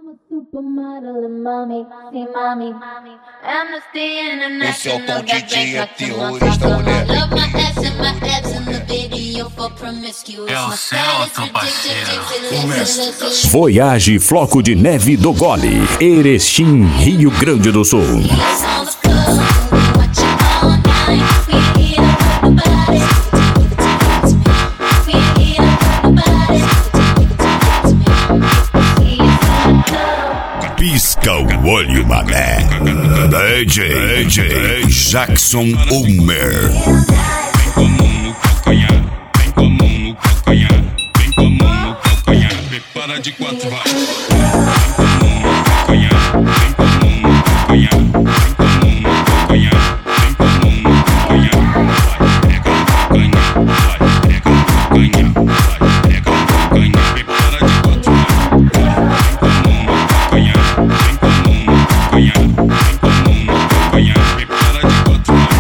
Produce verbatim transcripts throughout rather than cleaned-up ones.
Esse é o Tom D J, é terrorista, mulher. Eu certo, parceiro. Voyage Floco de Neve do Gole, Erechim, Rio Grande do Sul. Pisca o olho, mané. D J, D J Jackson Ulmer. Vem com a mão no calcanhar, vem com a mão no calcanhar, vem com a mão no calcanhar, prepara de quatro, vai. Vem com a mão no calcanhar, vem com a mão no calcanhar, vem com a mão no calcanhar, vem com a mão no calcanhar, vai, pega no calcanhar, vai, pega no calcanhar, vai, pega no calcanhar, prepara de quatro, vai. Vem com a mão no calcanhar, vem com a mão no calcanhar, vem com a mão no calcanhar, prepara de quatro, vai.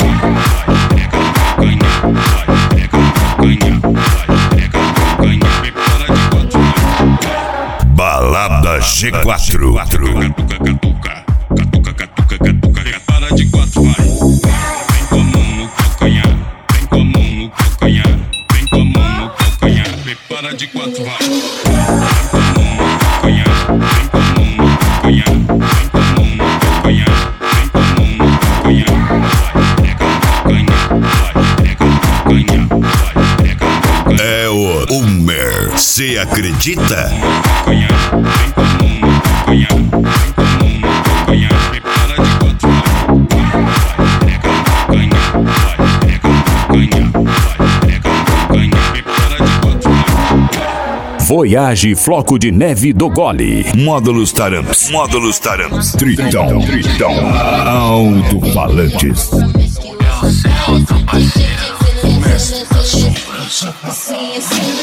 Balada G quatro. Catuca, catuca, catuca, catuca, catuca, prepara de quatro, vai. Vem com a mão no calcanhar, vem com a mão no calcanhar, vem com a mão no calcanhar, prepara de quatro, vai. Vem com a mão no calcanhar, vem com a mão no calcanhar, vem com a mão no calcanhar, vem com a mão no calcanhar, vai, pega no calcanhar, vai, pega no calcanhar, vai, pega no calcanhar. É o Ulmer, cê acredita? Vem com a mão no calcanhar, vem com a mão no calcanhar, prepara de quatro, vai, pega no calcanhar, vai, pega no calcanhar, vai, pega no calcanhar, prepara de quatro, vai. Voyage Floco de Neve do Gole. Módulos Taramps. Módulos Taramps. Tritão. Tritão. Alto-falantes. Eu certo, parceiro. Mestre das sombras.